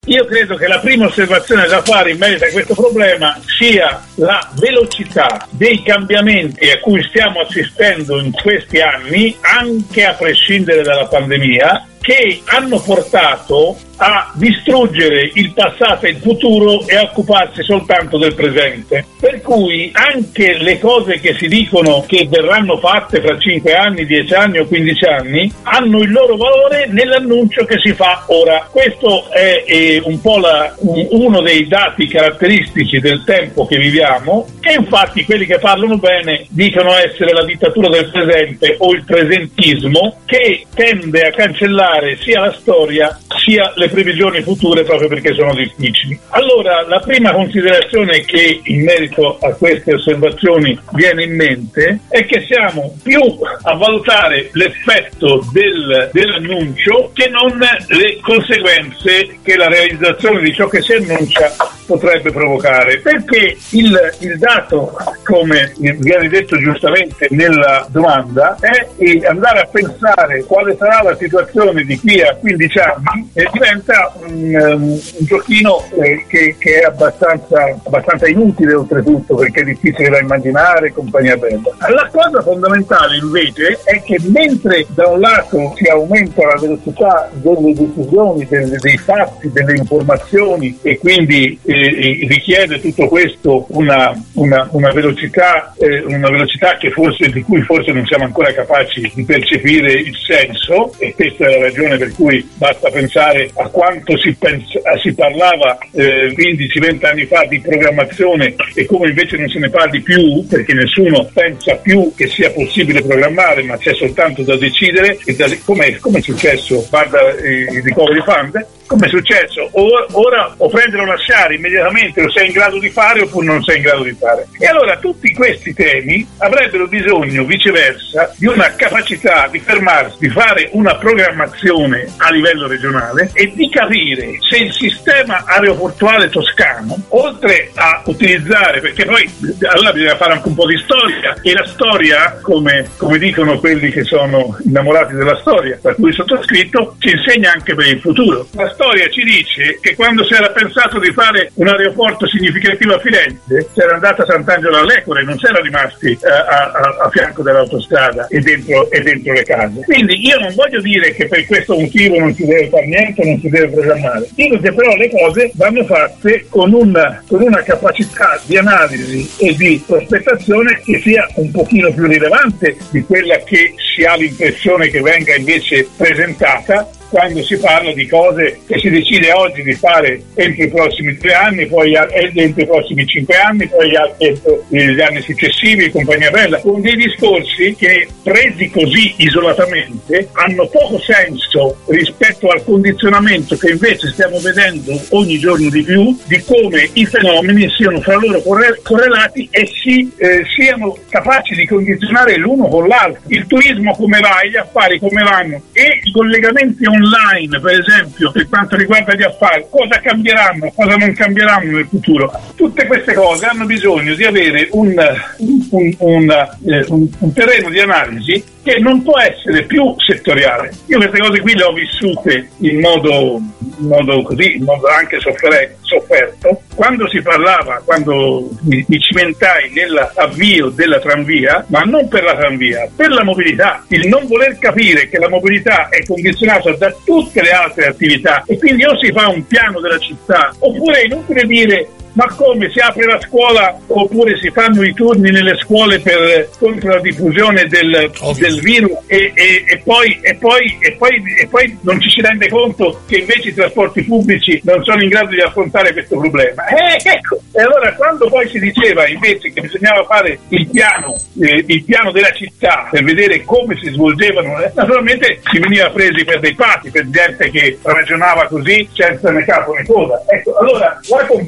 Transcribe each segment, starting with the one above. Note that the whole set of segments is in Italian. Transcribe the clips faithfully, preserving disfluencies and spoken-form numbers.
Io credo che la prima osservazione da fare in merito a questo problema sia la velocità dei cambiamenti a cui stiamo assistendo in questi anni, anche a prescindere dalla pandemia, che hanno portato a distruggere il passato e il futuro e a occuparsi soltanto del presente. Per cui anche le cose che si dicono che verranno fatte fra cinque anni, dieci anni o quindici anni hanno il loro valore nell'annuncio che si fa ora. Questo è, è un po' la, un, uno dei dati caratteristici del tempo che viviamo, che infatti quelli che parlano bene dicono essere la dittatura del presente o il presentismo, che tende a cancellare sia la storia sia le previsioni future proprio perché sono difficili. Allora, la prima considerazione che in merito a queste osservazioni viene in mente è che siamo più a valutare l'effetto del, dell'annuncio che non le conseguenze che la realizzazione di ciò che si annuncia potrebbe provocare, perché il, il dato, come viene detto giustamente nella domanda, è andare a pensare quale sarà la situazione di qui a quindici anni e diventa un, um, un giochino eh, che, che è abbastanza, abbastanza inutile oltretutto, perché è difficile da immaginare e compagnia bella. La cosa fondamentale invece è che mentre da un lato si aumenta la velocità delle decisioni, delle, dei fatti, delle informazioni e quindi eh, richiede tutto questo una, una, una velocità eh, una velocità che forse, di cui forse non siamo ancora capaci di percepire il senso, e questa è la ragione per cui basta pensare a quanto si, pensa, si parlava eh, quindici venti anni fa di programmazione e come invece non se ne parli più, perché nessuno pensa più che sia possibile programmare, ma c'è soltanto da decidere, e da, come, come è successo, guarda eh, il recovery fund, come è successo, o, ora o prendere o lasciare immediatamente, lo sei in grado di fare oppure non sei in grado di fare. E allora tutti questi temi avrebbero bisogno viceversa di una capacità di fermarsi, di fare una programmazione a livello regionale e di capire se il sistema aeroportuale toscano, oltre a utilizzare, perché poi allora bisogna fare anche un po' di storia, e la storia, come, come dicono quelli che sono innamorati della storia, per cui sottoscritto, ci insegna anche per il futuro. La storia ci dice che quando si era pensato di fare un aeroporto significativo a Firenze, c'era andata Sant'Angelo all'Ecore, non c'era rimasti uh, a, a, a fianco dell'autostrada e dentro, e dentro le case. Quindi io non voglio dire che per questo motivo non si deve fare niente, non si deve programmare. Dico che però le cose vanno fatte con una, con una capacità di analisi e di prospettazione che sia un pochino più rilevante di quella che si ha l'impressione che venga invece presentata quando si parla di cose che si decide oggi di fare entro i prossimi tre anni, poi entro i prossimi cinque anni, poi entro gli anni successivi e compagnia bella, con dei discorsi che presi così isolatamente hanno poco senso rispetto al condizionamento che invece stiamo vedendo ogni giorno di più di come i fenomeni siano fra loro corre- correlati e si, eh, siano capaci di condizionare l'uno con l'altro. Il turismo come va, gli affari come vanno e i collegamenti online, per esempio, per quanto riguarda gli affari, cosa cambieranno, cosa non cambieranno nel futuro. Tutte queste cose hanno bisogno di avere un, un, un, eh, un, un terreno di analisi che non può essere più settoriale. Io queste cose qui le ho vissute in modo, in modo così, in modo anche soffere, sofferto. Quando si parlava, quando mi, mi cimentai nell'avvio della tranvia, ma non per la tranvia, per la mobilità, il non voler capire che la mobilità è condizionata da tutte le altre attività e quindi o si fa un piano della città, oppure è inutile dire ma come si apre la scuola oppure si fanno i turni nelle scuole per contro la diffusione del, del virus e, e, e, poi, e, poi, e, poi, e poi non ci si rende conto che invece i trasporti pubblici non sono in grado di affrontare questo problema. Eh, ecco. E allora quando poi si diceva invece che bisognava fare il piano, eh, il piano della città per vedere come si svolgevano, eh, naturalmente si veniva presi per dei pazzi, per gente che ragionava così senza né capo né coda. Ecco, allora la complessità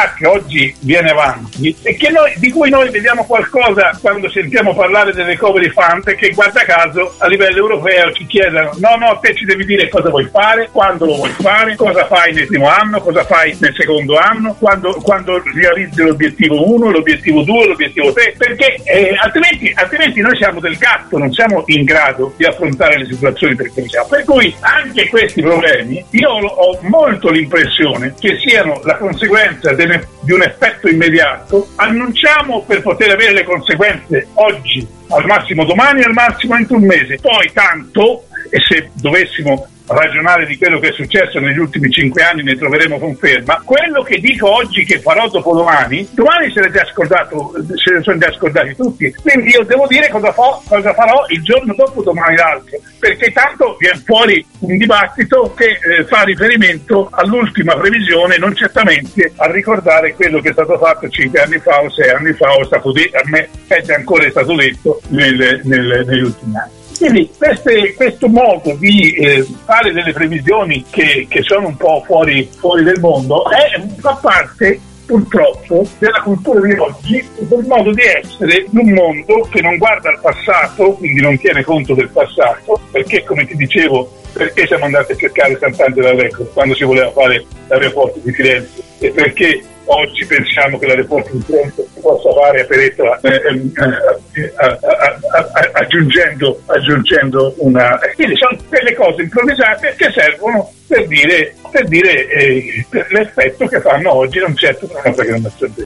verità che oggi viene avanti e che noi, di cui noi vediamo qualcosa quando sentiamo parlare del recovery fund, che guarda caso a livello europeo ci chiedono no no te ci devi dire cosa vuoi fare, quando lo vuoi fare, cosa fai nel primo anno, cosa fai nel secondo anno, quando, quando realizzi l'obiettivo uno, l'obiettivo due, l'obiettivo tre, perché eh, altrimenti, altrimenti noi siamo del gatto, non siamo in grado di affrontare le situazioni per cui siamo. Per cui anche questi problemi io ho molto l'impressione che siano la conseguenza di un effetto immediato. Annunciamo per poter avere le conseguenze oggi, al massimo domani, al massimo entro un mese, poi tanto, e se dovessimo ragionare di quello che è successo negli ultimi cinque anni ne troveremo conferma. Quello che dico oggi che farò dopodomani, domani se ne è già scordato, se ne sono già scordati tutti, quindi io devo dire cosa, fo, cosa farò il giorno dopo domani l'altro, perché tanto viene fuori un dibattito che eh, fa riferimento all'ultima previsione, non certamente a ricordare quello che è stato fatto cinque anni fa o sei anni fa, o è stato detto, a me è ancora è stato detto nel, nel, negli ultimi anni. Quindi queste, questo modo di eh, fare delle previsioni che, che sono un po' fuori, fuori del mondo è, fa parte purtroppo della cultura di oggi, del modo di essere in un mondo che non guarda al passato, quindi non tiene conto del passato, perché come ti dicevo, perché siamo andati a cercare Sant'Angelo Record quando si voleva fare l'aeroporto di Firenze e perché oggi pensiamo che l'aeroporto di Firenze si possa fare a Perettola eh, eh, eh, aggiungendo, aggiungendo una... Quindi sono quelle cose improvvisate che servono per dire, per dire eh, per l'effetto che fanno oggi non certo per una programmazione.